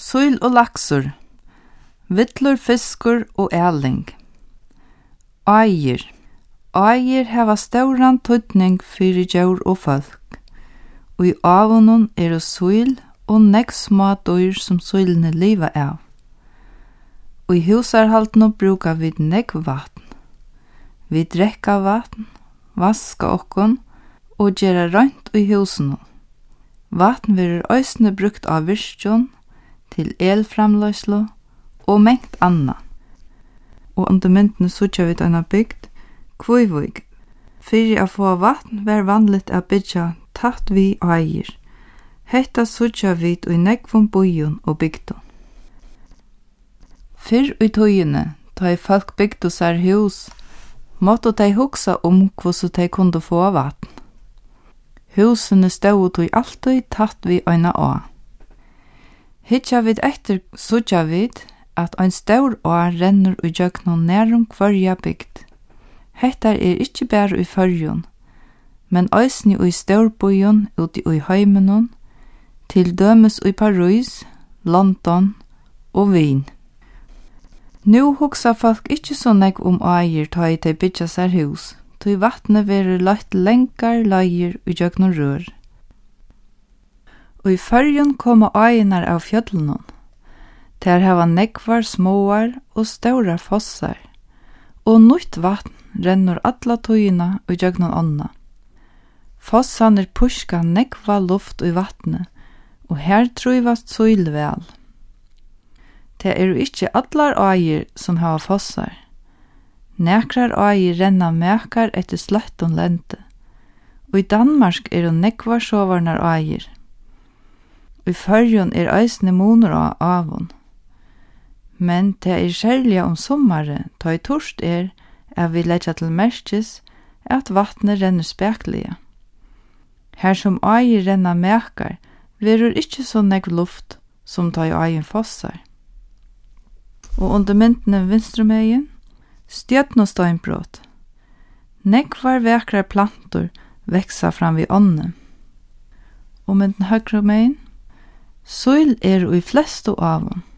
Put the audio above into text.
Søl og laksur, villur fiskur og æling. Ægir. Ægir hava stóran tøydning fyri djór og folk. Og i avunum søl og nekk smá dyr som sølene liva av. Og i husarhaldene brukar vi nekk vatn. Vi drekka vatn, vaska okkon og gjera rønt i husene. Vatn verður eisne brukt av virkjon til elframløyslu og mengt anna. Og under myndene sutja vi denne bygd, Kvívík. Fyrir å få vatn var vanligt å byggja tatt vi ægir. Hetta sutja vi i nekvum bøyun og bygdun. Fyrr i tøyene, da folk bygdu sær hus, måtte de hugsa hvordan de kunde få vatn. Husene stod tøy alltid tatt vi øyna å. Hitja vid etter sutja vid at ein stor å renner i jøknon nærum kvarja bygd. Hetta ikkje bare i Føroyun, men eisini i storbyen uti i heimenon, til dømes i Paris, London og Wien. Nú hugsa folk ikkje så nekk ægir ta i tei byggja sær hus, tøy vatnet verur lagt lengar leier i jøknon rør. Og i Føroyun koma æginar av fjøllunum. Der hava nekvar småar og stórar fossar, og nytt vatn rennur alla tøyina og jøgnon onna. Fossanir puska nekva luft i vatnet, og her trúvast søyl vel. Det ikkje allar ægir som hava fossar. Nekrar ægir renna mekar etter sløttun lente, og i Danmark nekvar sovarnar ægir. I Føroyun eisne munur á avun. Men det særlig sommare, ta i torst at vi leggja til merkes at vatnet renner speklige. Her som ægir renna mekar, verur ikkje så nekv luft som ta i ægin fossar. Og under myndene vinstrumegin, stjøtn og steinbrot. Nekvar vekrar plantor veksa fram vid ånden. Og mynden høgrumegin, søyl i flestu avun.